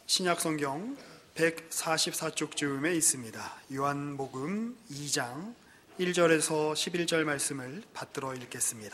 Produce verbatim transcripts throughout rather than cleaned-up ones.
신약성경 백사십사 쪽쯤에 있습니다. 요한복음 이 장 일 절에서 십일 절 말씀을 받들어 읽겠습니다.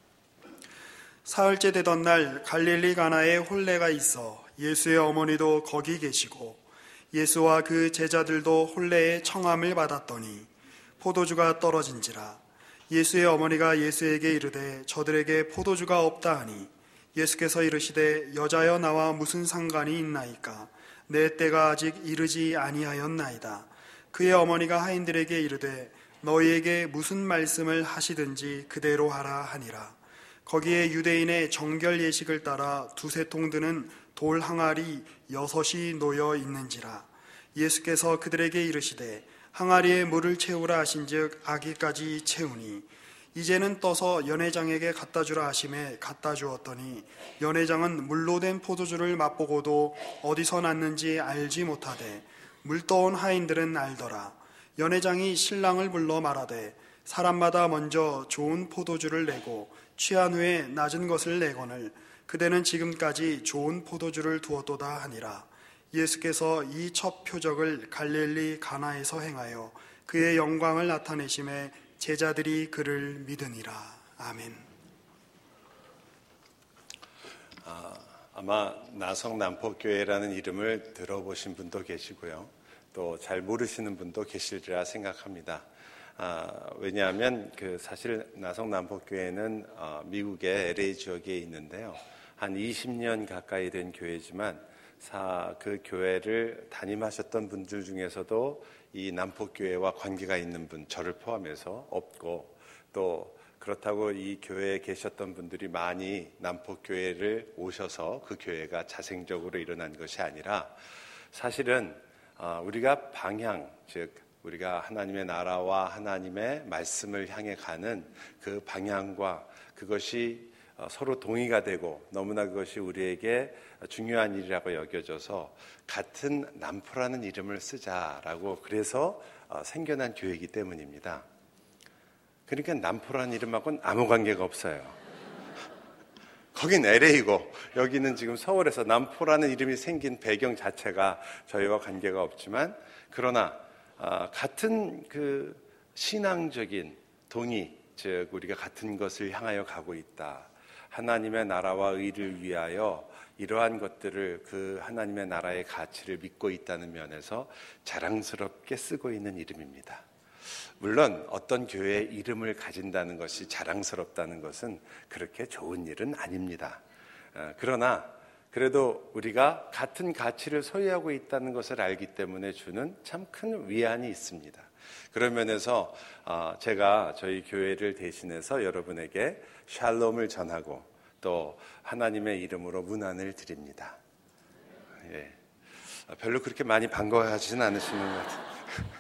사흘째 되던 날 갈릴리 가나에 혼례가 있어 예수의 어머니도 거기 계시고 예수와 그 제자들도 혼례의 청함을 받았더니 포도주가 떨어진지라. 예수의 어머니가 예수에게 이르되 저들에게 포도주가 없다 하니 예수께서 이르시되 여자여 나와 무슨 상관이 있나이까? 내 때가 아직 이르지 아니하였나이다. 그의 어머니가 하인들에게 이르되 너희에게 무슨 말씀을 하시든지 그대로 하라 하니라. 거기에 유대인의 정결 예식을 따라 두세 통 드는 돌 항아리 여섯이 놓여 있는지라. 예수께서 그들에게 이르시되 항아리에 물을 채우라 하신즉 아기까지 채우니 이제는 떠서 연회장에게 갖다 주라 하심에 갖다 주었더니 연회장은 물로 된 포도주를 맛보고도 어디서 났는지 알지 못하되 물떠온 하인들은 알더라. 연회장이 신랑을 불러 말하되 사람마다 먼저 좋은 포도주를 내고 취한 후에 낮은 것을 내거늘 그대는 지금까지 좋은 포도주를 두었도다 하니라. 예수께서 이 첫 표적을 갈릴리 가나에서 행하여 그의 영광을 나타내심에 제자들이 그를 믿으니라. 아멘. 아, 아마 나성남포교회라는 이름을 들어보신 분도 계시고요. 또 잘 모르시는 분도 계시리라 생각합니다. 아, 왜냐하면 그 사실 나성남포교회는 어, 미국의 엘에이 지역에 있는데요. 한 이십 년 가까이 된 교회지만 사, 그 교회를 담임하셨던 분들 중에서도 이 남포교회와 관계가 있는 분, 저를 포함해서 없고, 또 그렇다고 이 교회에 계셨던 분들이 많이 남포교회를 오셔서 그 교회가 자생적으로 일어난 것이 아니라 사실은 우리가 방향, 즉 우리가 하나님의 나라와 하나님의 말씀을 향해 가는 그 방향과 그것이 서로 동의가 되고 너무나 그것이 우리에게 중요한 일이라고 여겨져서 같은 남포라는 이름을 쓰자라고 그래서 생겨난 교회이기 때문입니다. 그러니까 남포라는 이름하고는 아무 관계가 없어요. 거긴 엘에이고 여기는 지금 서울에서 남포라는 이름이 생긴 배경 자체가 저희와 관계가 없지만 그러나 같은 그 신앙적인 동의, 즉 우리가 같은 것을 향하여 가고 있다. 하나님의 나라와 의를 위하여 이러한 것들을 그 하나님의 나라의 가치를 믿고 있다는 면에서 자랑스럽게 쓰고 있는 이름입니다. 물론 어떤 교회의 이름을 가진다는 것이 자랑스럽다는 것은 그렇게 좋은 일은 아닙니다. 그러나 그래도 우리가 같은 가치를 소유하고 있다는 것을 알기 때문에 주는 참 큰 위안이 있습니다. 그런 면에서 제가 저희 교회를 대신해서 여러분에게 샬롬을 전하고 또 하나님의 이름으로 문안을 드립니다. 예. 별로 그렇게 많이 반가워하지는 않으시는 것 같아요.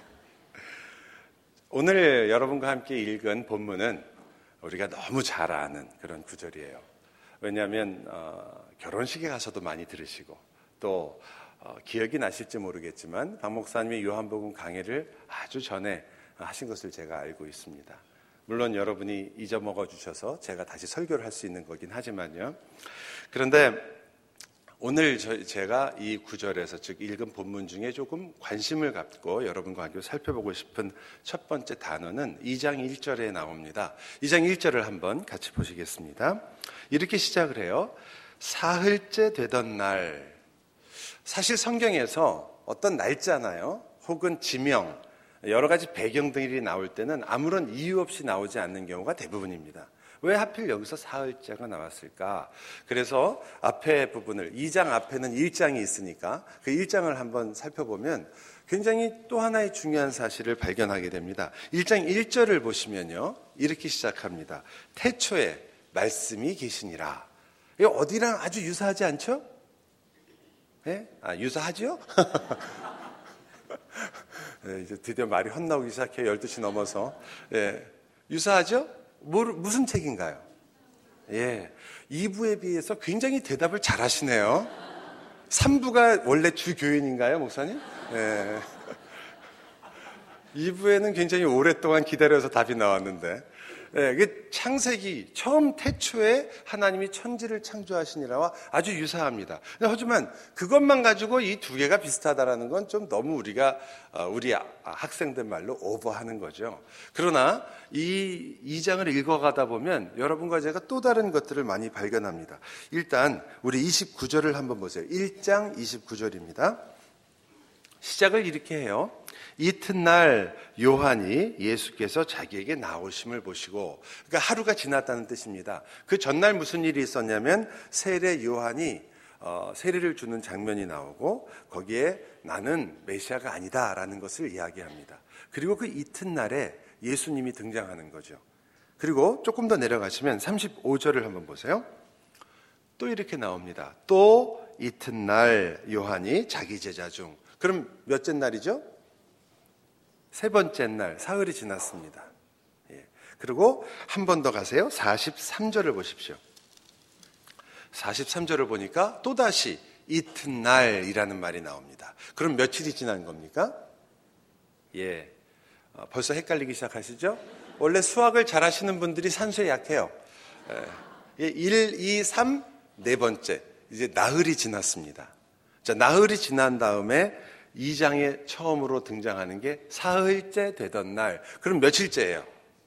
오늘 여러분과 함께 읽은 본문은 우리가 너무 잘 아는 그런 구절이에요. 왜냐하면 어, 결혼식에 가서도 많이 들으시고 또 어, 기억이 나실지 모르겠지만 박 목사님이 요한복음 강해를 아주 전에 하신 것을 제가 알고 있습니다. 물론 여러분이 잊어먹어 주셔서 제가 다시 설교를 할 수 있는 거긴 하지만요. 그런데 오늘 저, 제가 이 구절에서 즉 읽은 본문 중에 조금 관심을 갖고 여러분과 함께 살펴보고 싶은 첫 번째 단어는 이 장 일 절에 나옵니다. 이 장 일 절을 한번 같이 보시겠습니다. 이렇게 시작을 해요. 사흘째 되던 날. 사실 성경에서 어떤 날짜나요? 혹은 지명, 여러 가지 배경들이 나올 때는 아무런 이유 없이 나오지 않는 경우가 대부분입니다. 왜 하필 여기서 사흘째가 나왔을까? 그래서 앞에 부분을, 이 장 앞에는 일 장이 있으니까 그 일 장을 한번 살펴보면 굉장히 또 하나의 중요한 사실을 발견하게 됩니다. 일 장 일 절을 보시면요. 이렇게 시작합니다. 태초에 말씀이 계시니라. 이거 어디랑 아주 유사하지 않죠? 네? 아, 유사하죠? 네, 이제 드디어 말이 헛나오기 시작해요. 열두 시 넘어서. 네, 유사하죠? 뭐, 무슨 책인가요? 예, 이 부에 비해서 굉장히 대답을 잘 하시네요. 삼 부가 원래 주 교인인가요, 목사님? 예. 이 부에는 굉장히 오랫동안 기다려서 답이 나왔는데 예, 그 창세기 처음 태초에 하나님이 천지를 창조하시니라와 아주 유사합니다. 하지만 그것만 가지고 이 두 개가 비슷하다라는 건 좀 너무 우리가 우리 학생들 말로 오버하는 거죠. 그러나 이 이 장을 읽어가다 보면 여러분과 제가 또 다른 것들을 많이 발견합니다. 일단 우리 이십구 절을 한번 보세요. 일 장 이십구 절입니다. 시작을 이렇게 해요. 이튿날 요한이 예수께서 자기에게 나오심을 보시고, 그러니까 하루가 지났다는 뜻입니다. 그 전날 무슨 일이 있었냐면 세례 요한이 어, 세례를 주는 장면이 나오고 거기에 나는 메시아가 아니다라는 것을 이야기합니다. 그리고 그 이튿날에 예수님이 등장하는 거죠. 그리고 조금 더 내려가시면 삼십오 절을 한번 보세요. 또 이렇게 나옵니다. 또 이튿날 요한이 자기 제자 중, 그럼 몇째 날이죠? 세 번째 날, 사흘이 지났습니다. 예. 그리고 한 번 더 가세요. 사십삼 절을 보십시오. 사십삼 절을 보니까 또다시 이튿날이라는 말이 나옵니다. 그럼 며칠이 지난 겁니까? 예. 어, 벌써 헷갈리기 시작하시죠? 원래 수학을 잘 하시는 분들이 산수에 약해요. 예. 일, 이, 삼, 네 번째. 이제 나흘이 지났습니다. 자, 나흘이 지난 다음에 이 장에 처음으로 등장하는 게 사흘째 되던 날. 그럼 며칠째예요?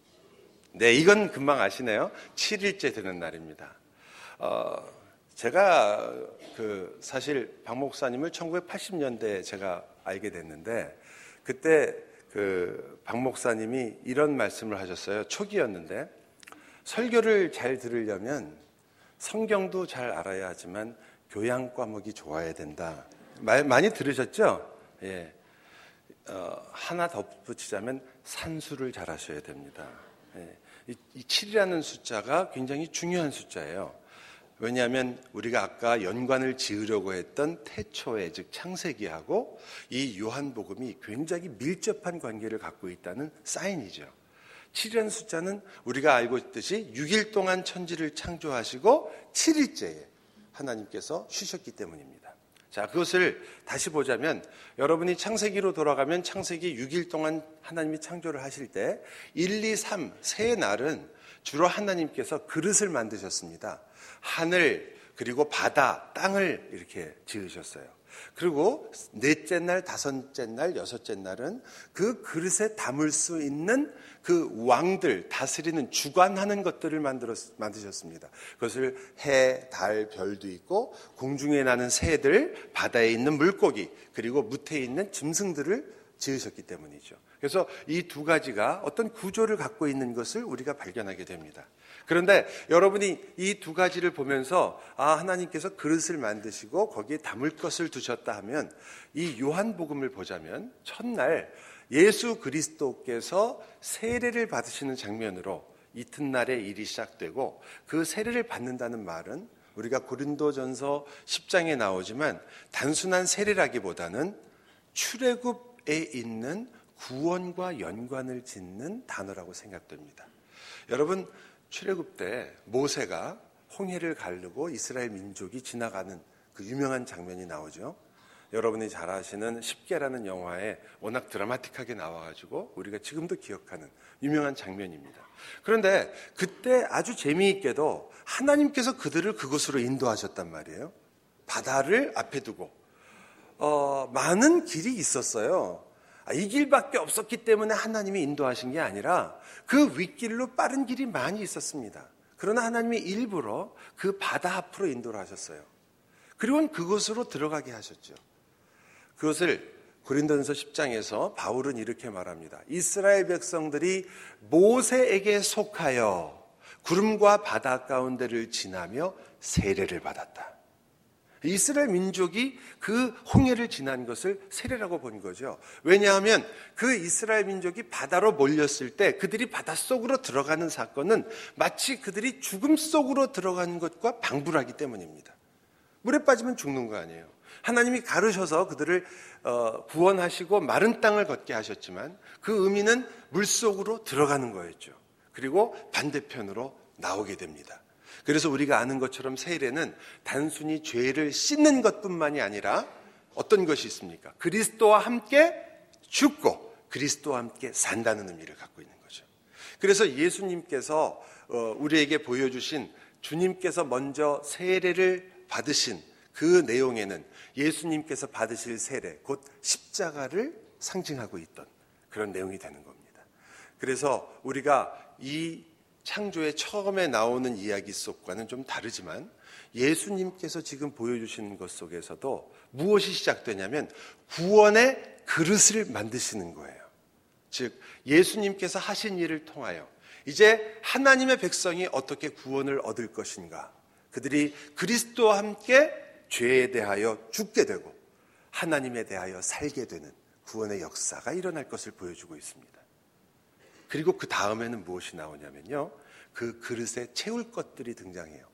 네, 이건 금방 아시네요. 칠 일째 되는 날입니다. 어, 제가 그 사실 박 목사님을 천구백팔십 년대에 제가 알게 됐는데, 그때 그 박 목사님이 이런 말씀을 하셨어요. 초기였는데, 설교를 잘 들으려면 성경도 잘 알아야 하지만 교양 과목이 좋아야 된다. 말, 많이 들으셨죠? 예. 어, 하나 덧붙이자면 산수를 잘 하셔야 됩니다. 예. 이, 이 칠이라는 숫자가 굉장히 중요한 숫자예요. 왜냐하면 우리가 아까 연관을 지으려고 했던 태초에, 즉 창세기하고 이 요한복음이 굉장히 밀접한 관계를 갖고 있다는 사인이죠. 칠이라는 숫자는 우리가 알고 있듯이 육 일 동안 천지를 창조하시고 칠 일째에 하나님께서 쉬셨기 때문입니다. 자, 그것을 다시 보자면 여러분이 창세기로 돌아가면 창세기 육 일 동안 하나님이 창조를 하실 때 일, 이, 삼 세 날은 주로 하나님께서 그릇을 만드셨습니다. 하늘, 그리고 바다, 땅을 이렇게 지으셨어요. 그리고 넷째 날, 다섯째 날, 여섯째 날은 그 그릇에 담을 수 있는 그 왕들, 다스리는 주관하는 것들을 만들었, 만드셨습니다. 그것을 해, 달, 별도 있고 공중에 나는 새들, 바다에 있는 물고기, 그리고 무태에 있는 짐승들을 지으셨기 때문이죠. 그래서 이 두 가지가 어떤 구조를 갖고 있는 것을 우리가 발견하게 됩니다. 그런데 여러분이 이 두 가지를 보면서 아, 하나님께서 그릇을 만드시고 거기에 담을 것을 두셨다 하면 이 요한복음을 보자면 첫날 예수 그리스도께서 세례를 받으시는 장면으로 이튿날에 일이 시작되고, 그 세례를 받는다는 말은 우리가 고린도전서 십 장에 나오지만 단순한 세례라기보다는 출애굽에 있는 구원과 연관을 짓는 단어라고 생각됩니다. 여러분, 출애굽 때 모세가 홍해를 가르고 이스라엘 민족이 지나가는 그 유명한 장면이 나오죠. 여러분이 잘 아시는 십계라는 영화에 워낙 드라마틱하게 나와가지고 우리가 지금도 기억하는 유명한 장면입니다. 그런데 그때 아주 재미있게도 하나님께서 그들을 그곳으로 인도하셨단 말이에요. 바다를 앞에 두고 어, 많은 길이 있었어요. 이 길밖에 없었기 때문에 하나님이 인도하신 게 아니라 그 윗길로 빠른 길이 많이 있었습니다. 그러나 하나님이 일부러 그 바다 앞으로 인도를 하셨어요. 그리고 그곳으로 들어가게 하셨죠. 그것을 고린도전서 십 장에서 바울은 이렇게 말합니다. 이스라엘 백성들이 모세에게 속하여 구름과 바다 가운데를 지나며 세례를 받았다. 이스라엘 민족이 그 홍해를 지난 것을 세례라고 본 거죠. 왜냐하면 그 이스라엘 민족이 바다로 몰렸을 때 그들이 바닷속으로 들어가는 사건은 마치 그들이 죽음 속으로 들어가는 것과 방불하기 때문입니다. 물에 빠지면 죽는 거 아니에요. 하나님이 가르셔서 그들을 구원하시고 마른 땅을 걷게 하셨지만 그 의미는 물속으로 들어가는 거였죠. 그리고 반대편으로 나오게 됩니다. 그래서 우리가 아는 것처럼 세례는 단순히 죄를 씻는 것뿐만이 아니라 어떤 것이 있습니까? 그리스도와 함께 죽고 그리스도와 함께 산다는 의미를 갖고 있는 거죠. 그래서 예수님께서 우리에게 보여주신 주님께서 먼저 세례를 받으신 그 내용에는 예수님께서 받으실 세례, 곧 십자가를 상징하고 있던 그런 내용이 되는 겁니다. 그래서 우리가 이 창조의 처음에 나오는 이야기 속과는 좀 다르지만 예수님께서 지금 보여주시는 것 속에서도 무엇이 시작되냐면 구원의 그릇을 만드시는 거예요. 즉 예수님께서 하신 일을 통하여 이제 하나님의 백성이 어떻게 구원을 얻을 것인가, 그들이 그리스도와 함께 죄에 대하여 죽게 되고 하나님에 대하여 살게 되는 구원의 역사가 일어날 것을 보여주고 있습니다. 그리고 그 다음에는 무엇이 나오냐면요, 그 그릇에 채울 것들이 등장해요.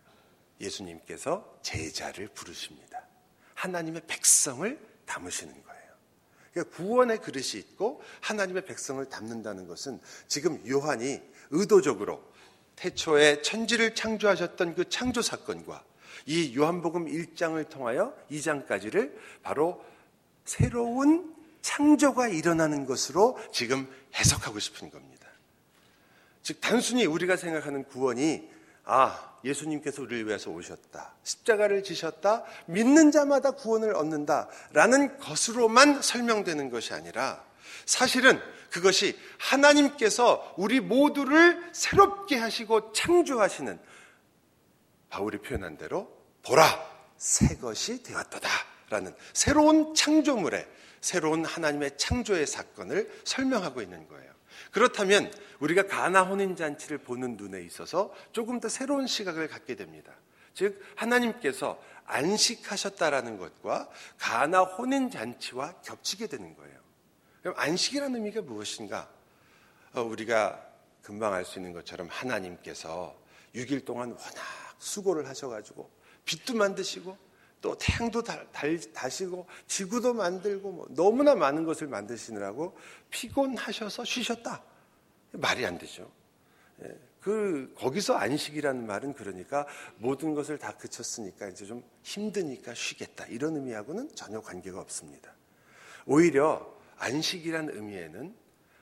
예수님께서 제자를 부르십니다. 하나님의 백성을 담으시는 거예요. 그러니까 구원의 그릇이 있고 하나님의 백성을 담는다는 것은 지금 요한이 의도적으로 태초에 천지를 창조하셨던 그 창조 사건과 이 요한복음 일 장을 통하여 이 장까지를 바로 새로운 창조가 일어나는 것으로 지금 해석하고 싶은 겁니다. 즉 단순히 우리가 생각하는 구원이 아, 예수님께서 우리를 위해서 오셨다, 십자가를 지셨다, 믿는 자마다 구원을 얻는다라는 것으로만 설명되는 것이 아니라 사실은 그것이 하나님께서 우리 모두를 새롭게 하시고 창조하시는, 바울이 표현한 대로 보라, 새 것이 되었도다라는 새로운 창조물의, 새로운 하나님의 창조의 사건을 설명하고 있는 거예요. 그렇다면 우리가 가나 혼인잔치를 보는 눈에 있어서 조금 더 새로운 시각을 갖게 됩니다. 즉 하나님께서 안식하셨다라는 것과 가나 혼인잔치와 겹치게 되는 거예요. 그럼 안식이라는 의미가 무엇인가? 어, 우리가 금방 알 수 있는 것처럼 하나님께서 육 일 동안 워낙 수고를 하셔가지고 빛도 만드시고 또 태양도 달, 달, 다시고 지구도 만들고 뭐 너무나 많은 것을 만드시느라고 피곤하셔서 쉬셨다. 말이 안 되죠. 예, 그 거기서 안식이라는 말은 그러니까 모든 것을 다 그쳤으니까 이제 좀 힘드니까 쉬겠다, 이런 의미하고는 전혀 관계가 없습니다. 오히려 안식이라는 의미에는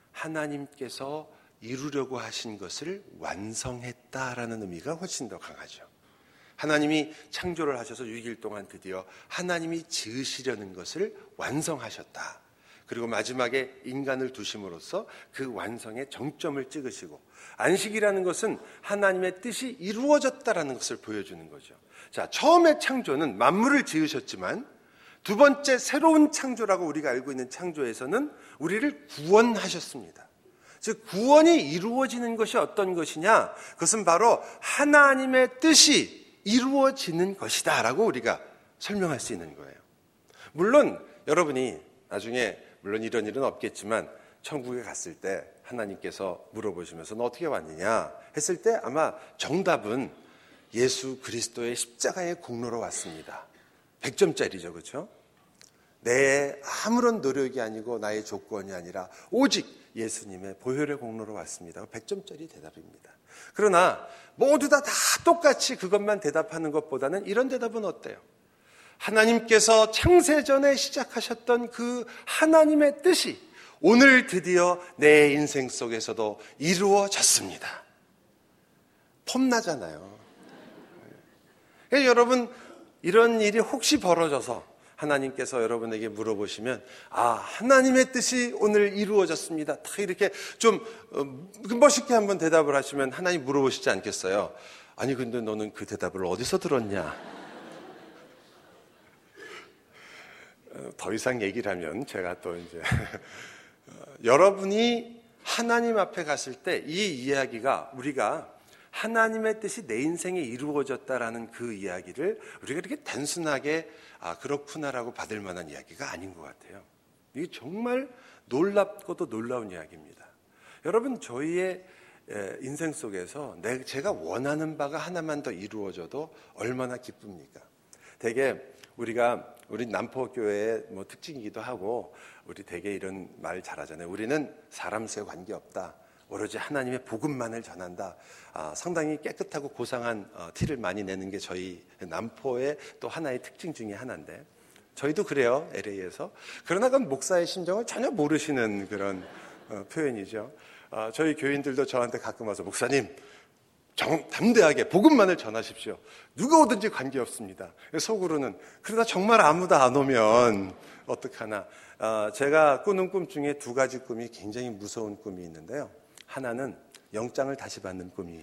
하나님께서 이루려고 하신 것을 완성했다라는 의미가 훨씬 더 강하죠. 하나님이 창조를 하셔서 육 일 동안 드디어 하나님이 지으시려는 것을 완성하셨다. 그리고 마지막에 인간을 두심으로써 그 완성의 정점을 찍으시고, 안식이라는 것은 하나님의 뜻이 이루어졌다라는 것을 보여주는 거죠. 자, 처음에 창조는 만물을 지으셨지만 두 번째 새로운 창조라고 우리가 알고 있는 창조에서는 우리를 구원하셨습니다. 즉 구원이 이루어지는 것이 어떤 것이냐? 그것은 바로 하나님의 뜻이 이루어지는 것이다 라고 우리가 설명할 수 있는 거예요. 물론 여러분이 나중에, 물론 이런 일은 없겠지만 천국에 갔을 때 하나님께서 물어보시면서 너 어떻게 왔느냐 했을 때 아마 정답은 예수 그리스도의 십자가의 공로로 왔습니다. 백 점짜리죠, 그렇죠? 내 아무런 노력이 아니고 나의 조건이 아니라 오직 예수님의 보혈의 공로로 왔습니다. 백 점짜리 대답입니다. 그러나 모두 다, 다 똑같이 그것만 대답하는 것보다는 이런 대답은 어때요? 하나님께서 창세전에 시작하셨던 그 하나님의 뜻이 오늘 드디어 내 인생 속에서도 이루어졌습니다. 폼나잖아요. 여러분, 이런 일이 혹시 벌어져서 하나님께서 여러분에게 물어보시면 아, 하나님의 뜻이 오늘 이루어졌습니다, 딱 이렇게 좀 멋있게 한번 대답을 하시면 하나님 물어보시지 않겠어요? 아니 근데 너는 그 대답을 어디서 들었냐? 더 이상 얘기를 하면 제가 또 이제 여러분이 하나님 앞에 갔을 때 이 이야기가, 우리가 하나님의 뜻이 내 인생에 이루어졌다라는 그 이야기를 우리가 이렇게 단순하게 아 그렇구나라고 받을 만한 이야기가 아닌 것 같아요. 이게 정말 놀랍고도 놀라운 이야기입니다. 여러분, 저희의 인생 속에서 내, 제가 원하는 바가 하나만 더 이루어져도 얼마나 기쁩니까? 되게 우리가 우리 남포교회의 뭐 특징이기도 하고 우리 되게 이런 말 잘하잖아요. 우리는 사람 수에 관계없다, 오로지 하나님의 복음만을 전한다. 아, 상당히 깨끗하고 고상한 어, 티를 많이 내는 게 저희 남포의 또 하나의 특징 중에 하나인데, 저희도 그래요, 엘에이에서. 그러나 그건 목사의 심정을 전혀 모르시는 그런 어, 표현이죠. 아, 저희 교인들도 저한테 가끔 와서 목사님 정, 담대하게 복음만을 전하십시오. 누가 오든지 관계없습니다. 속으로는 그러다 정말 아무도 안 오면 어떡하나. 아, 제가 꾸는 꿈 중에 두 가지 꿈이 굉장히 무서운 꿈이 있는데요. 하나는 영장을 다시 받는 꿈이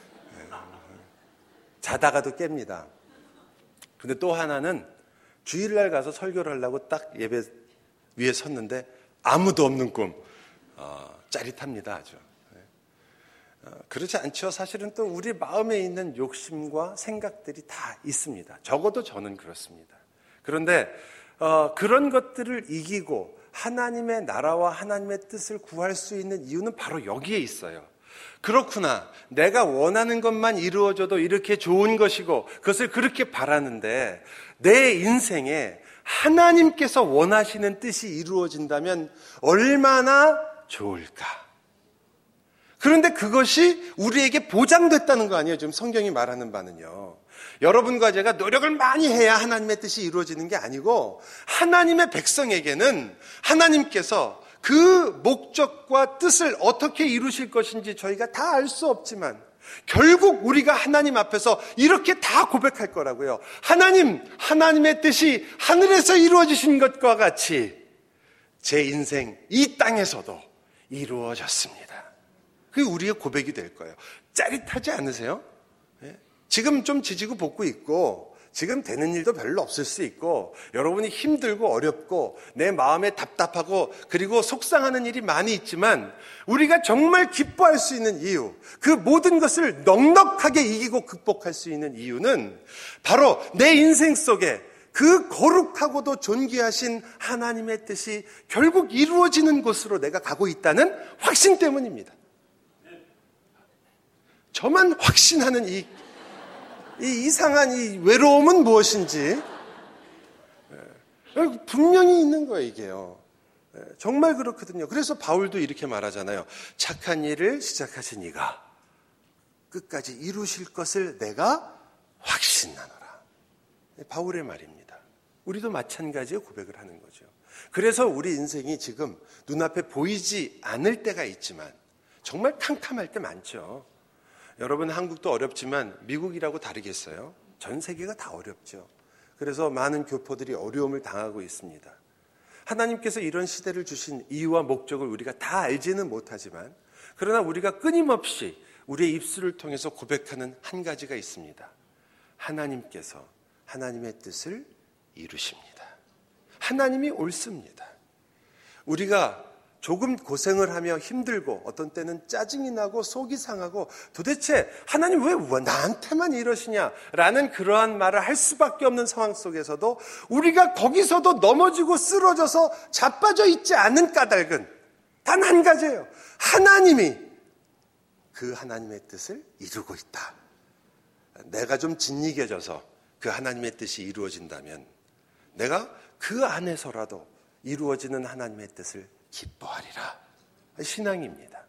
자다가도 깹니다. 근데 또 하나는 주일날 가서 설교를 하려고 딱 예배 위에 섰는데 아무도 없는 꿈. 어, 짜릿합니다, 아주. 어, 그렇지 않죠. 사실은 또 우리 마음에 있는 욕심과 생각들이 다 있습니다. 적어도 저는 그렇습니다. 그런데 어, 그런 것들을 이기고 하나님의 나라와 하나님의 뜻을 구할 수 있는 이유는 바로 여기에 있어요. 그렇구나. 내가 원하는 것만 이루어져도 이렇게 좋은 것이고 그것을 그렇게 바라는데 내 인생에 하나님께서 원하시는 뜻이 이루어진다면 얼마나 좋을까. 그런데 그것이 우리에게 보장됐다는 거 아니에요. 지금 성경이 말하는 바는요. 여러분과 제가 노력을 많이 해야 하나님의 뜻이 이루어지는 게 아니고 하나님의 백성에게는 하나님께서 그 목적과 뜻을 어떻게 이루실 것인지 저희가 다 알 수 없지만 결국 우리가 하나님 앞에서 이렇게 다 고백할 거라고요. 하나님, 하나님의 뜻이 하늘에서 이루어지신 것과 같이 제 인생 이 땅에서도 이루어졌습니다. 그게 우리의 고백이 될 거예요. 짜릿하지 않으세요? 네? 지금 좀 지지고 볶고 있고 지금 되는 일도 별로 없을 수 있고 여러분이 힘들고 어렵고 내 마음에 답답하고 그리고 속상하는 일이 많이 있지만 우리가 정말 기뻐할 수 있는 이유, 그 모든 것을 넉넉하게 이기고 극복할 수 있는 이유는 바로 내 인생 속에 그 거룩하고도 존귀하신 하나님의 뜻이 결국 이루어지는 곳으로 내가 가고 있다는 확신 때문입니다. 저만 확신하는 이, 이 이상한 이 외로움은 무엇인지 분명히 있는 거예요, 이게요. 정말 그렇거든요. 그래서 바울도 이렇게 말하잖아요. 착한 일을 시작하신 이가 끝까지 이루실 것을 내가 확신하노라. 바울의 말입니다. 우리도 마찬가지의 고백을 하는 거죠. 그래서 우리 인생이 지금 눈앞에 보이지 않을 때가 있지만 정말 캄캄할 때 많죠. 여러분, 한국도 어렵지만 미국이라고 다르겠어요? 전 세계가 다 어렵죠. 그래서 많은 교포들이 어려움을 당하고 있습니다. 하나님께서 이런 시대를 주신 이유와 목적을 우리가 다 알지는 못하지만 그러나 우리가 끊임없이 우리의 입술을 통해서 고백하는 한 가지가 있습니다. 하나님께서 하나님의 뜻을 이루십니다. 하나님이 옳습니다. 우리가 조금 고생을 하며 힘들고 어떤 때는 짜증이 나고 속이 상하고 도대체 하나님 왜 나한테만 이러시냐라는 그러한 말을 할 수밖에 없는 상황 속에서도 우리가 거기서도 넘어지고 쓰러져서 자빠져 있지 않은 까닭은 단 한 가지예요. 하나님이 그 하나님의 뜻을 이루고 있다. 내가 좀 짓이겨져서 그 하나님의 뜻이 이루어진다면 내가 그 안에서라도 이루어지는 하나님의 뜻을 기뻐하리라. 신앙입니다.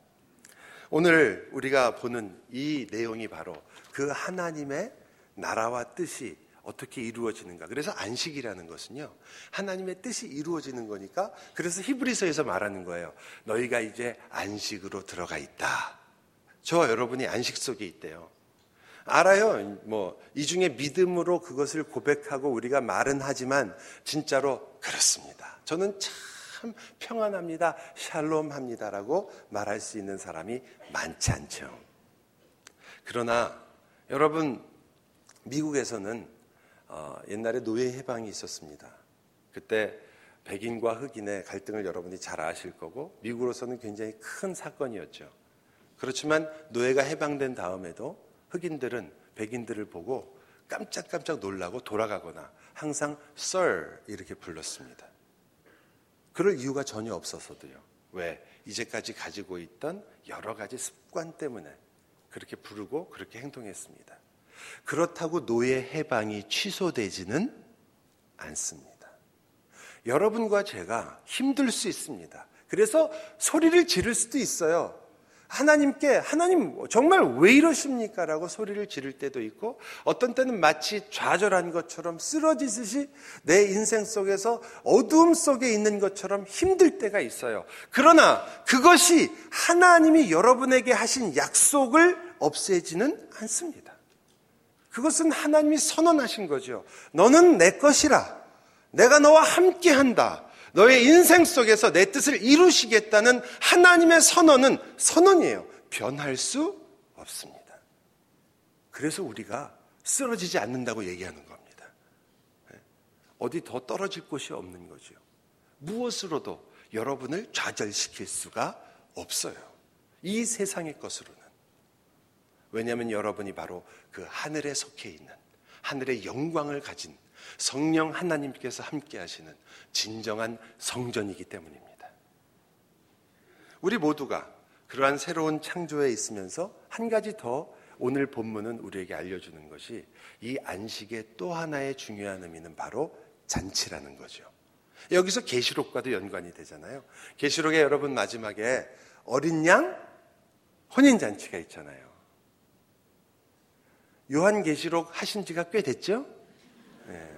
오늘 우리가 보는 이 내용이 바로 그 하나님의 나라와 뜻이 어떻게 이루어지는가. 그래서 안식이라는 것은요, 하나님의 뜻이 이루어지는 거니까 그래서 히브리서에서 말하는 거예요. 너희가 이제 안식으로 들어가 있다. 저와 여러분이 안식 속에 있대요. 알아요. 뭐 이 중에 믿음으로 그것을 고백하고 우리가 말은 하지만 진짜로 그렇습니다. 저는 참 참 평안합니다. 샬롬합니다라고 말할 수 있는 사람이 많지 않죠. 그러나 여러분, 미국에서는 어, 옛날에 노예 해방이 있었습니다. 그때 백인과 흑인의 갈등을 여러분이 잘 아실 거고 미국으로서는 굉장히 큰 사건이었죠. 그렇지만 노예가 해방된 다음에도 흑인들은 백인들을 보고 깜짝깜짝 놀라고 돌아가거나 항상 Sir 이렇게 불렀습니다. 그럴 이유가 전혀 없어서도요. 왜? 이제까지 가지고 있던 여러 가지 습관 때문에 그렇게 부르고 그렇게 행동했습니다. 그렇다고 노예 해방이 취소되지는 않습니다. 여러분과 제가 힘들 수 있습니다. 그래서 소리를 지를 수도 있어요. 하나님께 하나님 정말 왜 이러십니까? 라고 소리를 지를 때도 있고 어떤 때는 마치 좌절한 것처럼 쓰러지듯이 내 인생 속에서 어두움 속에 있는 것처럼 힘들 때가 있어요. 그러나 그것이 하나님이 여러분에게 하신 약속을 없애지는 않습니다. 그것은 하나님이 선언하신 거죠. 너는 내 것이라. 내가 너와 함께한다. 너의 인생 속에서 내 뜻을 이루시겠다는 하나님의 선언은 선언이에요. 변할 수 없습니다. 그래서 우리가 쓰러지지 않는다고 얘기하는 겁니다. 어디 더 떨어질 곳이 없는 거죠. 무엇으로도 여러분을 좌절시킬 수가 없어요. 이 세상의 것으로는. 왜냐하면 여러분이 바로 그 하늘에 속해 있는 하늘의 영광을 가진 성령 하나님께서 함께 하시는 진정한 성전이기 때문입니다. 우리 모두가 그러한 새로운 창조에 있으면서 한 가지 더 오늘 본문은 우리에게 알려주는 것이 이 안식의 또 하나의 중요한 의미는 바로 잔치라는 거죠. 여기서 계시록과도 연관이 되잖아요. 계시록에 여러분 마지막에 어린 양 혼인잔치가 있잖아요. 요한계시록 하신 지가 꽤 됐죠? 네.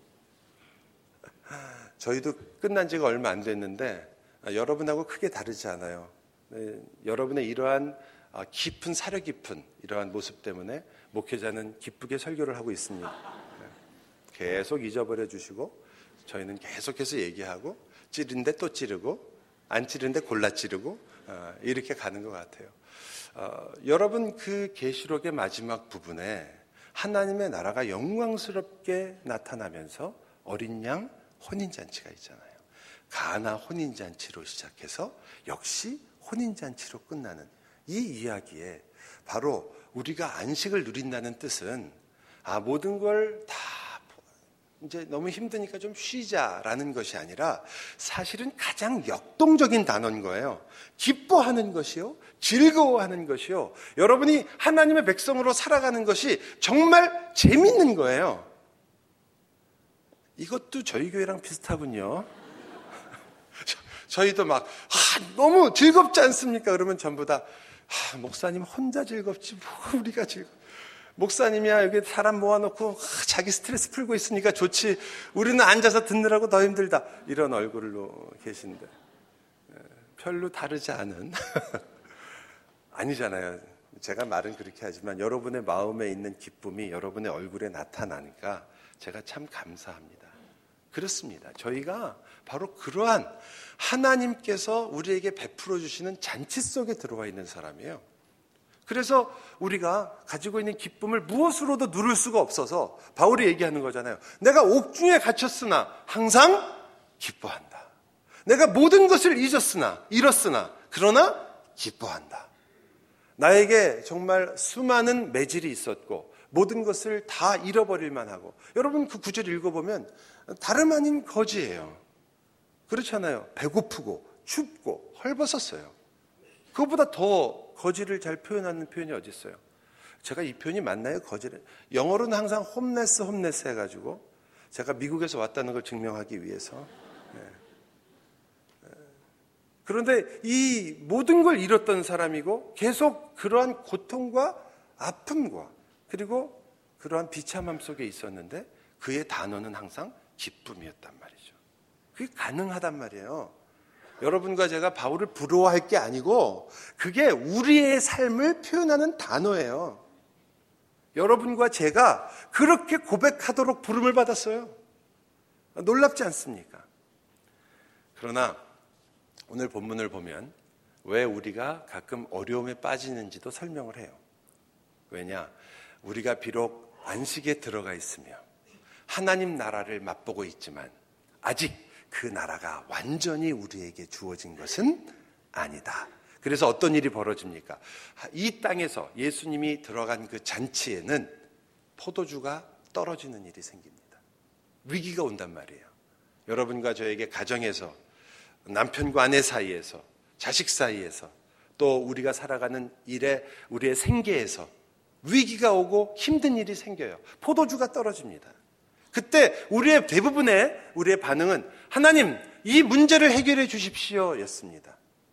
저희도 끝난 지가 얼마 안 됐는데 여러분하고 크게 다르지 않아요. 네, 여러분의 이러한 깊은 사려 깊은 이러한 모습 때문에 목회자는 기쁘게 설교를 하고 있습니다. 네. 계속 잊어버려 주시고 저희는 계속해서 얘기하고 찌른데 또 찌르고 안 찌른데 골라 찌르고 어, 이렇게 가는 것 같아요. 어, 여러분 그 계시록의 마지막 부분에 하나님의 나라가 영광스럽게 나타나면서 어린 양 혼인잔치가 있잖아요. 가나 혼인잔치로 시작해서 역시 혼인잔치로 끝나는 이 이야기에 바로 우리가 안식을 누린다는 뜻은 아 모든 걸 다 이제 너무 힘드니까 좀 쉬자라는 것이 아니라 사실은 가장 역동적인 단어인 거예요. 기뻐하는 것이요, 즐거워하는 것이요, 여러분이 하나님의 백성으로 살아가는 것이 정말 재밌는 거예요. 이것도 저희 교회랑 비슷하군요. 저희도 막 아, 너무 즐겁지 않습니까? 그러면 전부 다 아, 목사님 혼자 즐겁지 뭐 우리가 즐겁. 목사님이야 여기 사람 모아놓고 아, 자기 스트레스 풀고 있으니까 좋지. 우리는 앉아서 듣느라고 더 힘들다. 이런 얼굴로 계신데 별로 다르지 않은 아니잖아요. 제가 말은 그렇게 하지만 여러분의 마음에 있는 기쁨이 여러분의 얼굴에 나타나니까 제가 참 감사합니다. 그렇습니다. 저희가 바로 그러한 하나님께서 우리에게 베풀어 주시는 잔치 속에 들어와 있는 사람이에요. 그래서 우리가 가지고 있는 기쁨을 무엇으로도 누를 수가 없어서 바울이 얘기하는 거잖아요. 내가 옥중에 갇혔으나 항상 기뻐한다. 내가 모든 것을 잊었으나 잃었으나 그러나 기뻐한다. 나에게 정말 수많은 매질이 있었고 모든 것을 다 잃어버릴 만하고 여러분 그 구절 읽어보면 다름 아닌 거지예요. 그렇잖아요. 배고프고 춥고 헐벗었어요. 그것보다 더 거지를 잘 표현하는 표현이 어디 있어요? 제가 이 표현이 맞나요? 거지를 영어로는 항상 홈레스 홈레스 해가지고 제가 미국에서 왔다는 걸 증명하기 위해서 네. 그런데 이 모든 걸 잃었던 사람이고 계속 그러한 고통과 아픔과 그리고 그러한 비참함 속에 있었는데 그의 단어는 항상 기쁨이었단 말이죠. 그게 가능하단 말이에요. 여러분과 제가 바울을 부러워할 게 아니고 그게 우리의 삶을 표현하는 단어예요. 여러분과 제가 그렇게 고백하도록 부름을 받았어요. 놀랍지 않습니까? 그러나 오늘 본문을 보면 왜 우리가 가끔 어려움에 빠지는지도 설명을 해요. 왜냐? 우리가 비록 안식에 들어가 있으며 하나님 나라를 맛보고 있지만 아직 그 나라가 완전히 우리에게 주어진 것은 아니다. 그래서 어떤 일이 벌어집니까? 이 땅에서 예수님이 들어간 그 잔치에는 포도주가 떨어지는 일이 생깁니다. 위기가 온단 말이에요. 여러분과 저에게 가정에서 남편과 아내 사이에서 자식 사이에서 또 우리가 살아가는 일에 우리의 생계에서 위기가 오고 힘든 일이 생겨요. 포도주가 떨어집니다. 그때 우리의 대부분의 우리의 반응은 하나님 이 문제를 해결해 주십시오 였습니다.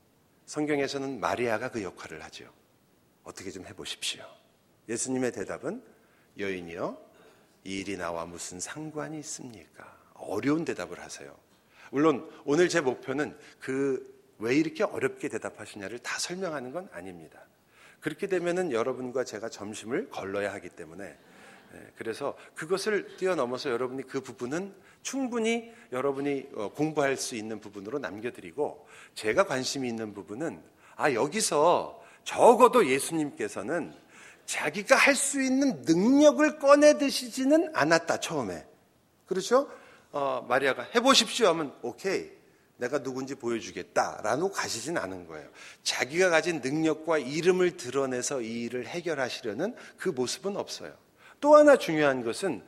성경에서는 마리아가 그 역할을 하죠. 어떻게 좀 해보십시오. 예수님의 대답은 여인이여 이 일이 나와 무슨 상관이 있습니까? 어려운 대답을 하세요. 물론 오늘 제 목표는 그 왜 이렇게 어렵게 대답하시냐를 다 설명하는 건 아닙니다. 그렇게 되면은 여러분과 제가 점심을 걸러야 하기 때문에 그래서 그것을 뛰어넘어서 여러분이 그 부분은 충분히 여러분이 공부할 수 있는 부분으로 남겨드리고 제가 관심이 있는 부분은 아 여기서 적어도 예수님께서는 자기가 할 수 있는 능력을 꺼내드시지는 않았다 처음에. 그렇죠? 어, 마리아가 해보십시오 하면 오케이 내가 누군지 보여주겠다라고 가시진 않은 거예요. 자기가 가진 능력과 이름을 드러내서 이 일을 해결하시려는 그 모습은 없어요. 또 하나 중요한 것은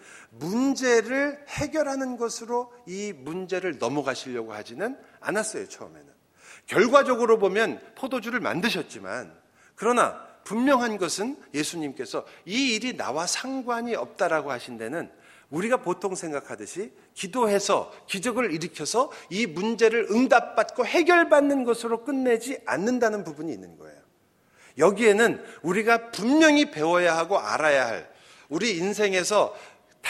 문제를 해결하는 것으로 이 문제를 넘어가시려고 하지는 않았어요. 처음에는. 결과적으로 보면 포도주를 만드셨지만 그러나 분명한 것은 예수님께서 이 일이 나와 상관이 없다라고 하신 데는 우리가 보통 생각하듯이 기도해서 기적을 일으켜서 이 문제를 응답받고 해결받는 것으로 끝내지 않는다는 부분이 있는 거예요. 여기에는 우리가 분명히 배워야 하고 알아야 할 우리 인생에서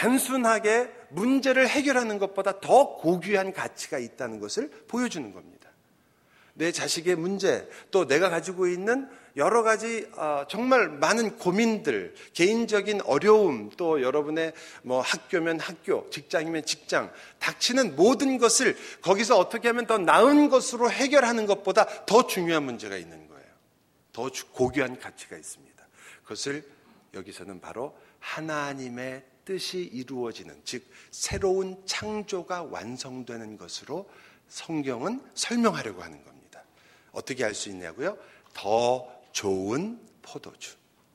단순하게 문제를 해결하는 것보다 더 고귀한 가치가 있다는 것을 보여주는 겁니다. 내 자식의 문제, 또 내가 가지고 있는 여러 가지 정말 많은 고민들, 개인적인 어려움, 또 여러분의 뭐 학교면 학교, 직장이면 직장, 닥치는 모든 것을 거기서 어떻게 하면 더 나은 것으로 해결하는 것보다 더 중요한 문제가 있는 거예요. 더 고귀한 가치가 있습니다. 그것을 여기서는 바로 하나님의 뜻이 이루어지는, 즉 새로운 창조가 완성되는 것으로 성경은 설명하려고 하는 겁니다. 어떻게 할 수 있냐고요? 더 좋은 포도주.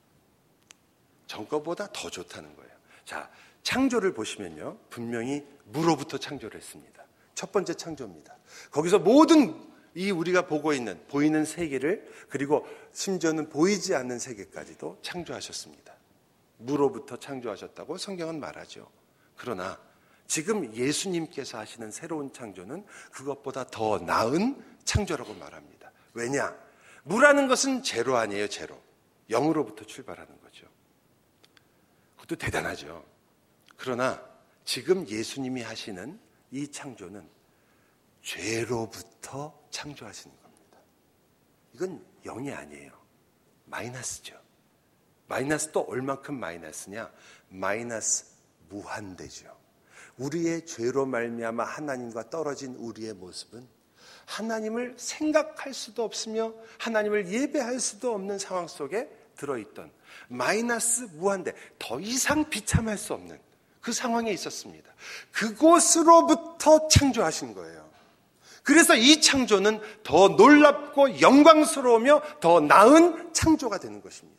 전거보다 더 좋다는 거예요. 자, 창조를 보시면요. 분명히 무로부터 창조를 했습니다. 첫 번째 창조입니다. 거기서 모든 이 우리가 보고 있는, 보이는 세계를 그리고 심지어는 보이지 않는 세계까지도 창조하셨습니다. 무로부터 창조하셨다고 성경은 말하죠. 그러나 지금 예수님께서 하시는 새로운 창조는 그것보다 더 나은 창조라고 말합니다. 왜냐? 무라는 것은 제로 아니에요, 제로. 영으로부터 출발하는 거죠. 그것도 대단하죠. 그러나 지금 예수님이 하시는 이 창조는 죄로부터 창조하시는 겁니다. 이건 영이 아니에요. 마이너스죠. 마이너스 또 얼만큼 마이너스냐? 마이너스 무한대죠. 우리의 죄로 말미암아 하나님과 떨어진 우리의 모습은 하나님을 생각할 수도 없으며 하나님을 예배할 수도 없는 상황 속에 들어있던 마이너스 무한대, 더 이상 비참할 수 없는 그 상황에 있었습니다. 그곳으로부터 창조하신 거예요. 그래서 이 창조는 더 놀랍고 영광스러우며 더 나은 창조가 되는 것입니다.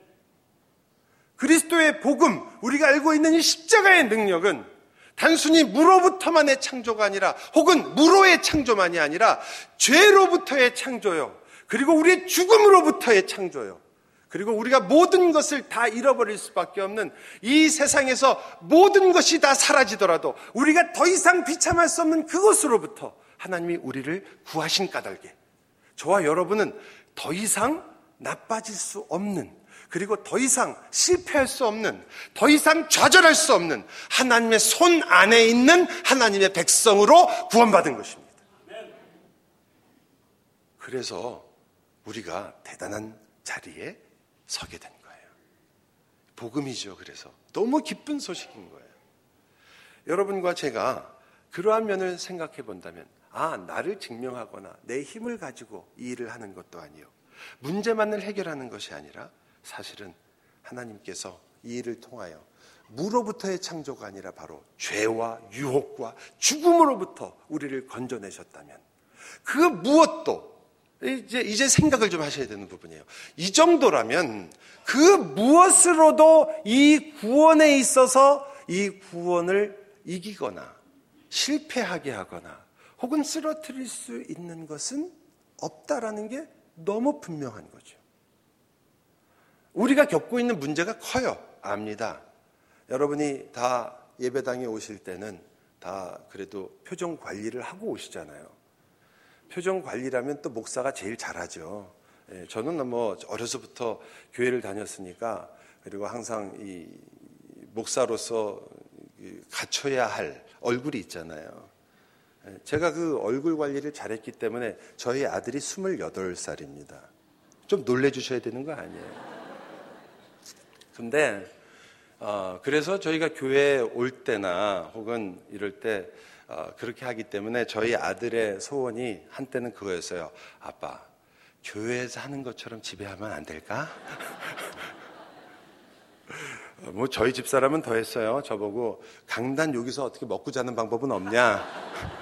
그리스도의 복음, 우리가 알고 있는 이 십자가의 능력은 단순히 무로부터만의 창조가 아니라 혹은 무로의 창조만이 아니라 죄로부터의 창조요. 그리고 우리의 죽음으로부터의 창조요. 그리고 우리가 모든 것을 다 잃어버릴 수밖에 없는 이 세상에서 모든 것이 다 사라지더라도 우리가 더 이상 비참할 수 없는 그것으로부터 하나님이 우리를 구하신 까닭에 저와 여러분은 더 이상 나빠질 수 없는, 그리고 더 이상 실패할 수 없는, 더 이상 좌절할 수 없는 하나님의 손 안에 있는 하나님의 백성으로 구원받은 것입니다. 그래서 우리가 대단한 자리에 서게 된 거예요. 복음이죠. 그래서 너무 기쁜 소식인 거예요. 여러분과 제가 그러한 면을 생각해 본다면 아, 나를 증명하거나 내 힘을 가지고 이 일을 하는 것도 아니요, 문제만을 해결하는 것이 아니라 사실은 하나님께서 이 일을 통하여 무로부터의 창조가 아니라 바로 죄와 유혹과 죽음으로부터 우리를 건져내셨다면 그 무엇도 이제, 이제 생각을 좀 하셔야 되는 부분이에요. 이 정도라면 그 무엇으로도 이 구원에 있어서 이 구원을 이기거나 실패하게 하거나 혹은 쓰러뜨릴 수 있는 것은 없다라는 게 너무 분명한 거죠. 우리가 겪고 있는 문제가 커요. 압니다. 여러분이 다 예배당에 오실 때는 다 그래도 표정 관리를 하고 오시잖아요. 표정 관리라면 또 목사가 제일 잘하죠. 저는 뭐 어려서부터 교회를 다녔으니까, 그리고 항상 이 목사로서 갖춰야 할 얼굴이 있잖아요. 제가 그 얼굴 관리를 잘했기 때문에 저희 아들이 스물여덟 살입니다. 좀 놀래주셔야 되는 거 아니에요? 근데 어, 그래서 저희가 교회에 올 때나 혹은 이럴 때 어, 그렇게 하기 때문에 저희 아들의 소원이 한때는 그거였어요. 아빠, 교회에서 하는 것처럼 집에 하면 안 될까? 뭐 저희 집사람은 더 했어요. 저보고 강단 여기서 어떻게 먹고 자는 방법은 없냐?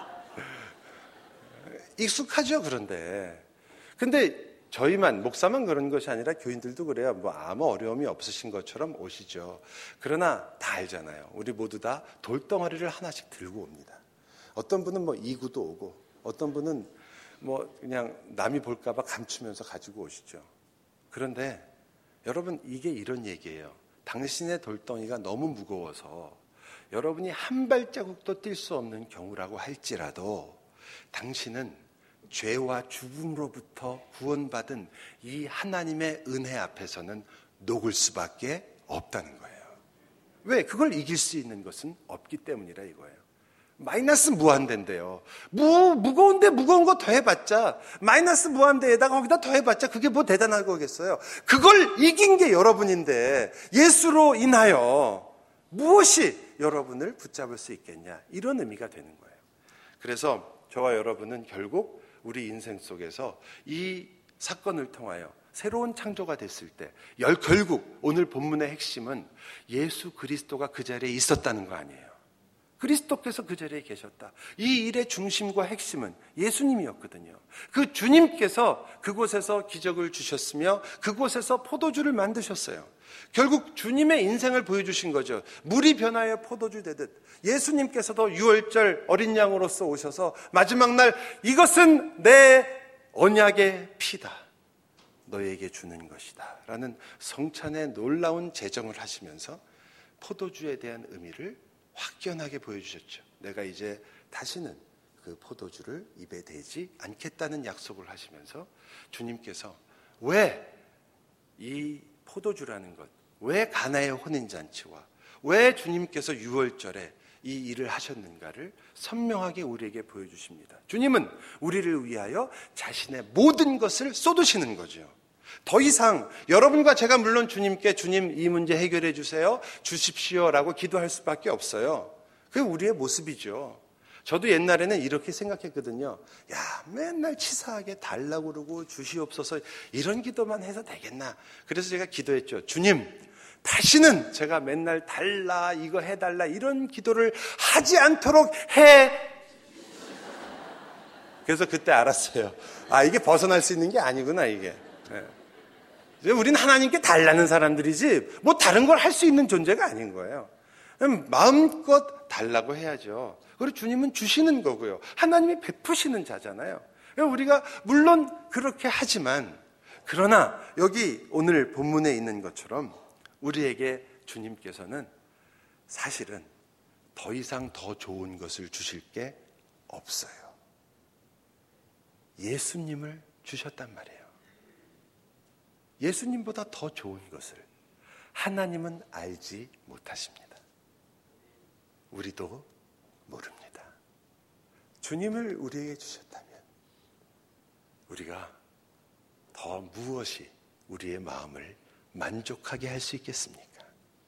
익숙하죠. 그런데 근데 저희만, 목사만 그런 것이 아니라 교인들도 그래요. 뭐 아무 어려움이 없으신 것처럼 오시죠. 그러나 다 알잖아요. 우리 모두 다 돌덩어리를 하나씩 들고 옵니다. 어떤 분은 뭐 이구도 오고, 어떤 분은 뭐 그냥 남이 볼까 봐 감추면서 가지고 오시죠. 그런데 여러분, 이게 이런 얘기예요. 당신의 돌덩이가 너무 무거워서 여러분이 한 발자국도 뛸 수 없는 경우라고 할지라도 당신은 죄와 죽음으로부터 구원받은 이 하나님의 은혜 앞에서는 녹을 수밖에 없다는 거예요. 왜? 그걸 이길 수 있는 것은 없기 때문이라 이거예요. 마이너스 무한대인데요. 무, 무거운데 무거운 거 더해봤자, 마이너스 무한대에다가 거기다 더해봤자 그게 뭐 대단한 거겠어요. 그걸 이긴 게 여러분인데 예수로 인하여 무엇이 여러분을 붙잡을 수 있겠냐, 이런 의미가 되는 거예요. 그래서 저와 여러분은 결국 우리 인생 속에서 이 사건을 통하여 새로운 창조가 됐을 때, 결국 오늘 본문의 핵심은 예수 그리스도가 그 자리에 있었다는 거 아니에요. 그리스도께서 그 자리에 계셨다. 이 일의 중심과 핵심은 예수님이었거든요. 그 주님께서 그곳에서 기적을 주셨으며 그곳에서 포도주를 만드셨어요. 결국 주님의 인생을 보여주신 거죠. 물이 변하여 포도주 되듯 예수님께서도 유월절 어린 양으로서 오셔서 마지막 날, 이것은 내 언약의 피다, 너에게 주는 것이다 라는 성찬의 놀라운 제정을 하시면서 포도주에 대한 의미를 확연하게 보여주셨죠. 내가 이제 다시는 그 포도주를 입에 대지 않겠다는 약속을 하시면서 주님께서 왜 이 포도주라는 것, 왜 가나의 혼인잔치와 왜 주님께서 유월절에 이 일을 하셨는가를 선명하게 우리에게 보여주십니다. 주님은 우리를 위하여 자신의 모든 것을 쏟으시는 거죠. 더 이상 여러분과 제가 물론 주님께 주님 이 문제 해결해 주세요, 주십시오라고 기도할 수밖에 없어요. 그게 우리의 모습이죠. 저도 옛날에는 이렇게 생각했거든요. 야, 맨날 치사하게 달라고 그러고 주시옵소서 이런 기도만 해서 되겠나. 그래서 제가 기도했죠. 주님, 다시는 제가 맨날 달라, 이거 해달라 이런 기도를 하지 않도록 해. 그래서 그때 알았어요. 아, 이게 벗어날 수 있는 게 아니구나, 이게. 네. 우리는 하나님께 달라는 사람들이지 뭐 다른 걸 할 수 있는 존재가 아닌 거예요. 마음껏 달라고 해야죠. 그리고 주님은 주시는 거고요. 하나님이 베푸시는 자잖아요. 우리가 물론 그렇게 하지만, 그러나 여기 오늘 본문에 있는 것처럼 우리에게 주님께서는 사실은 더 이상 더 좋은 것을 주실 게 없어요. 예수님을 주셨단 말이에요. 예수님보다 더 좋은 것을 하나님은 알지 못하십니다. 우리도 모릅니다. 주님을 우리에게 주셨다면 우리가 더 무엇이 우리의 마음을 만족하게 할 수 있겠습니까?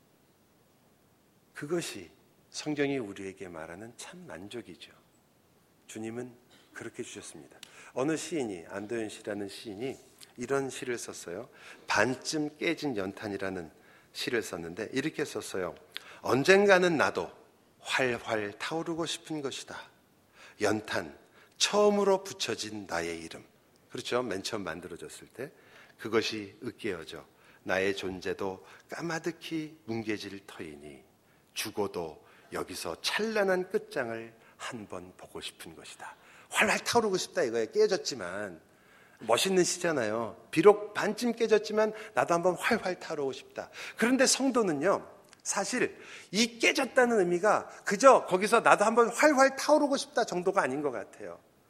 그것이 성경이 우리에게 말하는 참 만족이죠. 주님은 그렇게 주셨습니다. 어느 시인이, 안도현 씨라는 시인이 이런 시를 썼어요. 반쯤 깨진 연탄이라는 시를 썼는데 이렇게 썼어요. 언젠가는 나도 활활 타오르고 싶은 것이다. 연탄, 처음으로 붙여진 나의 이름. 그렇죠. 맨 처음 만들어졌을 때 그것이 으깨어져 나의 존재도 까마득히 뭉개질 터이니 죽어도 여기서 찬란한 끝장을 한번 보고 싶은 것이다. 활활 타오르고 싶다 이거예요. 깨졌지만 멋있는 시잖아요. 비록 반쯤 깨졌지만 나도 한번 활활 타오르고 싶다. 그런데 성도는요, 사실 이 깨졌다는 의미가 그저 거기서 나도 한번 활활 타오르고 싶다 정도가 아닌 것 같아요.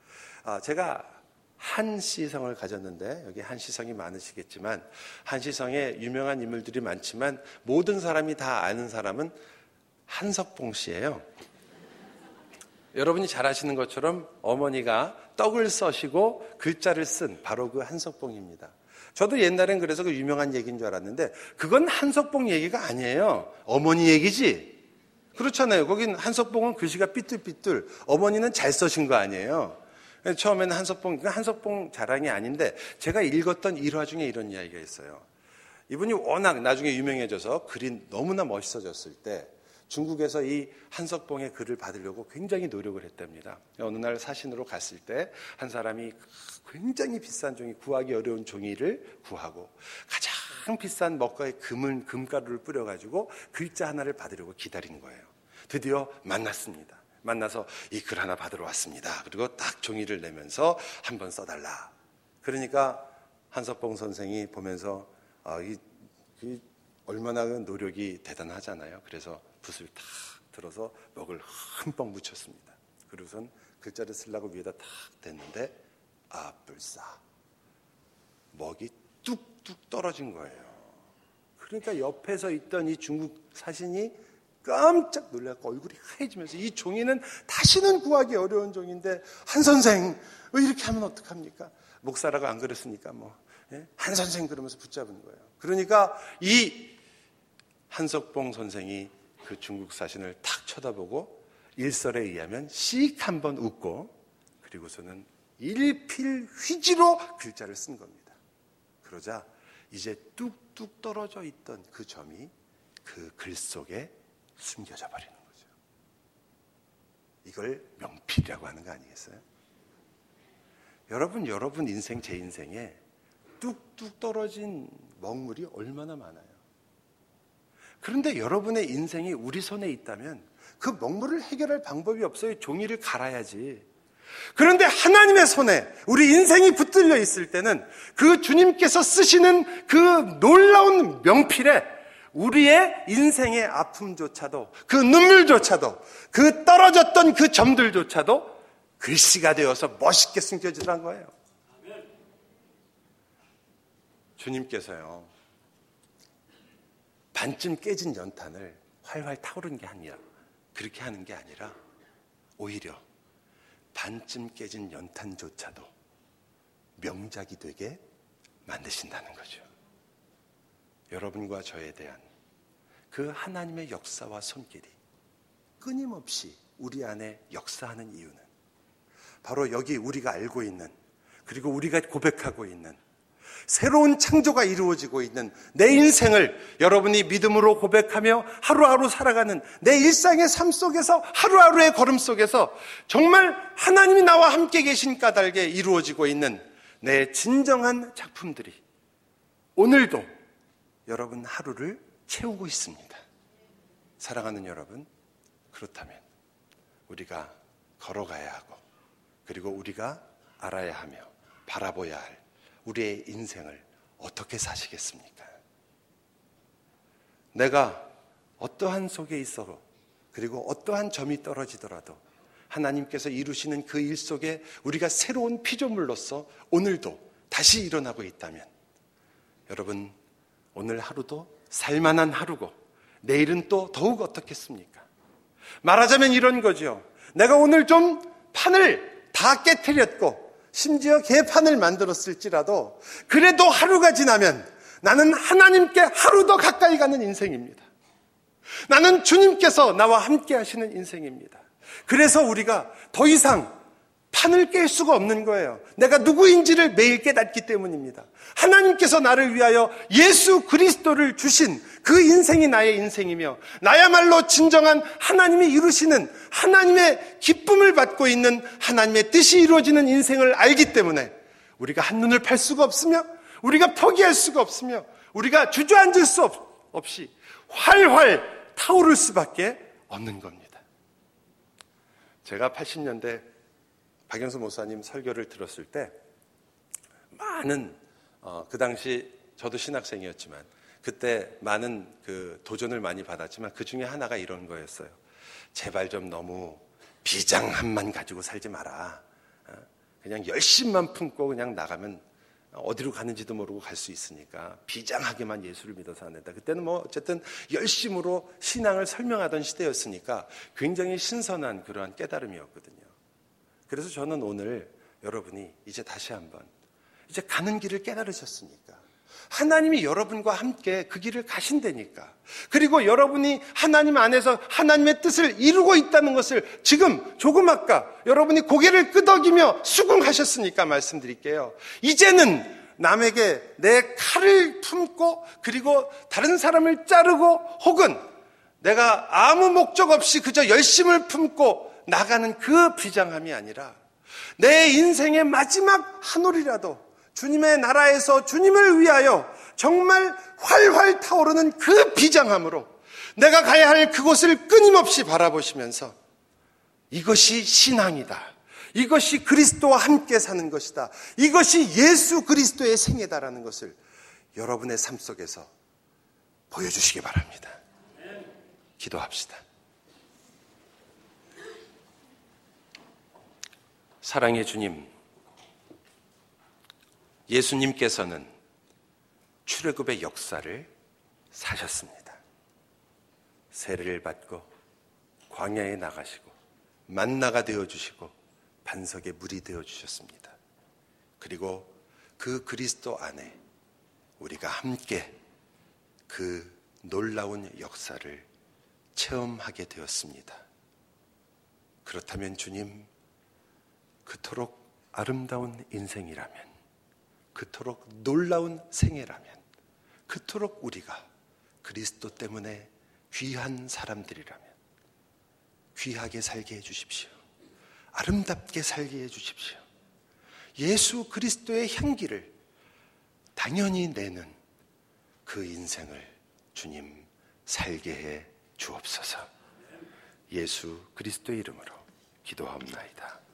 제가 한시성을 가졌는데 여기 한시성이 많으시겠지만 한시성에 유명한 인물들이 많지만 모든 사람이 다 아는 사람은 한석봉 씨예요. 여러분이 잘 아시는 것처럼 어머니가 떡을 써시고 글자를 쓴 바로 그 한석봉입니다. 저도 옛날엔 그래서 그 유명한 얘기인 줄 알았는데 그건 한석봉 얘기가 아니에요. 어머니 얘기지. 그렇잖아요. 거긴 한석봉은 글씨가 삐뚤삐뚤, 어머니는 잘 써신 거 아니에요. 처음에는 한석봉, 한석봉 자랑이 아닌데 제가 읽었던 일화 중에 이런 이야기가 있어요. 이분이 워낙 나중에 유명해져서 글이 너무나 멋있어졌을 때 중국에서 이 한석봉의 글을 받으려고 굉장히 노력을 했답니다. 어느 날 사신으로 갔을 때 한 사람이 굉장히 비싼 종이, 구하기 어려운 종이를 구하고 가장 비싼 먹가에 금은, 금가루를 뿌려가지고 글자 하나를 받으려고 기다린 거예요. 드디어 만났습니다. 만나서 이 글 하나 받으러 왔습니다. 그리고 딱 종이를 내면서 한번 써달라. 그러니까 한석봉 선생이 보면서 아, 이, 이 얼마나 노력이 대단하잖아요. 그래서 붓을 탁 들어서 먹을 흠뻑 묻혔습니다. 그리고선 글자를 쓰려고 위에다 탁 댔는데 아, 불싸. 먹이 뚝뚝 떨어진 거예요. 그러니까 옆에서 있던 이 중국 사신이 깜짝 놀라고 얼굴이 하얘지면서 이 종이는 다시는 구하기 어려운 종인데 한 선생 왜 이렇게 하면 어떡합니까? 목사라고 안 그랬으니까 뭐 예? 한 선생 그러면서 붙잡은 거예요. 그러니까 이 한석봉 선생이 그 중국 사신을 탁 쳐다보고 일설에 의하면 씩 한번 웃고 그리고서는 일필휘지로 글자를 쓴 겁니다. 그러자 이제 뚝뚝 떨어져 있던 그 점이 그 글 속에 숨겨져 버리는 거죠. 이걸 명필이라고 하는 거 아니겠어요? 여러분, 여러분 인생, 제 인생에 뚝뚝 떨어진 먹물이 얼마나 많아요. 그런데 여러분의 인생이 우리 손에 있다면 그 먹물을 해결할 방법이 없어요. 종이를 갈아야지. 그런데 하나님의 손에 우리 인생이 붙들려 있을 때는 그 주님께서 쓰시는 그 놀라운 명필에 우리의 인생의 아픔조차도 그 눈물조차도 그 떨어졌던 그 점들조차도 글씨가 되어서 멋있게 숨겨지더란 거예요. 주님께서요 반쯤 깨진 연탄을 활활 타오르는 게 아니라 그렇게 하는 게 아니라 오히려 반쯤 깨진 연탄조차도 명작이 되게 만드신다는 거죠. 여러분과 저에 대한 그 하나님의 역사와 손길이 끊임없이 우리 안에 역사하는 이유는 바로 여기 우리가 알고 있는 그리고 우리가 고백하고 있는 새로운 창조가 이루어지고 있는 내 인생을 여러분이 믿음으로 고백하며 하루하루 살아가는 내 일상의 삶 속에서 하루하루의 걸음 속에서 정말 하나님이 나와 함께 계신 까닭에 이루어지고 있는 내 진정한 작품들이 오늘도 여러분 하루를 채우고 있습니다. 사랑하는 여러분, 그렇다면 우리가 걸어가야 하고 그리고 우리가 알아야 하며 바라봐야 할 우리의 인생을 어떻게 사시겠습니까? 내가 어떠한 속에 있어도 그리고 어떠한 점이 떨어지더라도 하나님께서 이루시는 그 일 속에 우리가 새로운 피조물로서 오늘도 다시 일어나고 있다면 여러분 오늘 하루도 살만한 하루고 내일은 또 더욱 어떻겠습니까? 말하자면 이런 거죠. 내가 오늘 좀 판을 다 깨트렸고 심지어 개판을 만들었을지라도 그래도 하루가 지나면 나는 하나님께 하루 더 가까이 가는 인생입니다. 나는 주님께서 나와 함께 하시는 인생입니다. 그래서 우리가 더 이상 판을 깰 수가 없는 거예요. 내가 누구인지를 매일 깨닫기 때문입니다. 하나님께서 나를 위하여 예수 그리스도를 주신 그 인생이 나의 인생이며 나야말로 진정한 하나님이 이루시는 하나님의 기쁨을 받고 있는 하나님의 뜻이 이루어지는 인생을 알기 때문에 우리가 한눈을 팔 수가 없으며 우리가 포기할 수가 없으며 우리가 주저앉을 수 없, 없이 활활 타오를 수밖에 없는 겁니다. 제가 팔십 년대 박영수 목사님 설교를 들었을 때 많은 어, 그 당시 저도 신학생이었지만 그때 많은 그 도전을 많이 받았지만 그 중에 하나가 이런 거였어요. 제발 좀 너무 비장함만 가지고 살지 마라. 어? 그냥 열심만 품고 그냥 나가면 어디로 가는지도 모르고 갈 수 있으니까 비장하게만 예수를 믿어서 안 된다. 그때는 뭐 어쨌든 열심으로 신앙을 설명하던 시대였으니까 굉장히 신선한 그러한 깨달음이었거든요. 그래서 저는 오늘 여러분이 이제 다시 한번 이제 가는 길을 깨달으셨으니까 하나님이 여러분과 함께 그 길을 가신다니까, 그리고 여러분이 하나님 안에서 하나님의 뜻을 이루고 있다는 것을 지금 조금 아까 여러분이 고개를 끄덕이며 수긍하셨으니까 말씀드릴게요. 이제는 남에게 내 칼을 품고 그리고 다른 사람을 자르고 혹은 내가 아무 목적 없이 그저 열심을 품고 나가는 그 비장함이 아니라 내 인생의 마지막 한 올이라도 주님의 나라에서 주님을 위하여 정말 활활 타오르는 그 비장함으로 내가 가야 할 그곳을 끊임없이 바라보시면서 이것이 신앙이다, 이것이 그리스도와 함께 사는 것이다, 이것이 예수 그리스도의 생애다라는 것을 여러분의 삶 속에서 보여주시기 바랍니다. 기도합시다. 사랑의 주님, 예수님께서는 출애굽의 역사를 사셨습니다. 세례를 받고 광야에 나가시고 만나가 되어주시고 반석의 물이 되어주셨습니다. 그리고 그 그리스도 안에 우리가 함께 그 놀라운 역사를 체험하게 되었습니다. 그렇다면 주님, 그토록 아름다운 인생이라면, 그토록 놀라운 생애라면, 그토록 우리가 그리스도 때문에 귀한 사람들이라면 귀하게 살게 해주십시오. 아름답게 살게 해주십시오. 예수 그리스도의 향기를 당연히 내는 그 인생을 주님 살게 해 주옵소서. 예수 그리스도의 이름으로 기도하옵나이다.